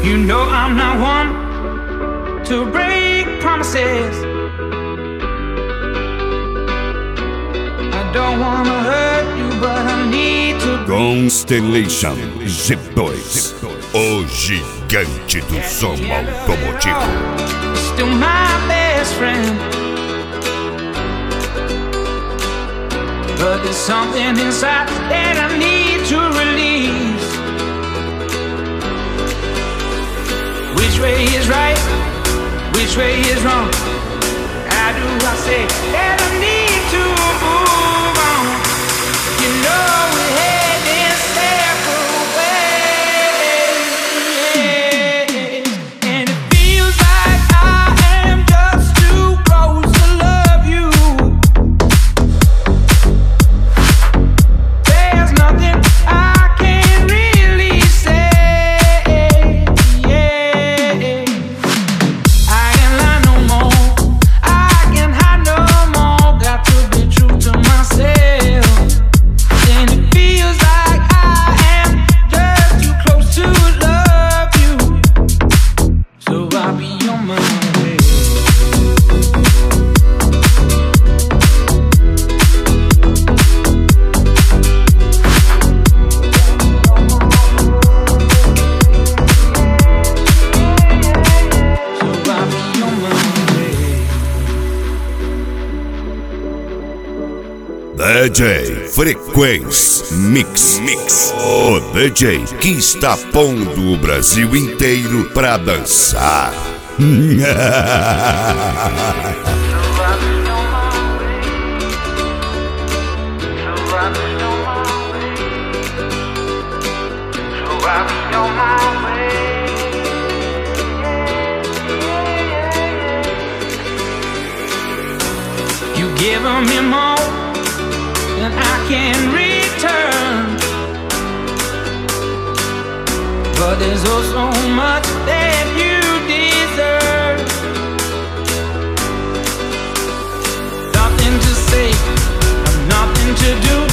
You know I'm not one to break promises. I don't wanna hurt you, but I need to. Constellation Z2, o gigante do som automotivo. Still my best friend, but there's something inside that I need to release. Which way is right? Which way is wrong? How do I say that I need to move on? You know we're heading separate ways, and it feels like I am just too close to love you. There's nothing I can really say. I can't lie no more. I can't hide no more. Got to be true to myself. And it feels like I am just too close to love you. So I'll be on my way. So I'll be on my way. DJ Frequência Mix. O DJ que está pondo o Brasil inteiro pra dançar. You given me more than I can return, but there's also much that you deserve. Nothing to say, nothing to do.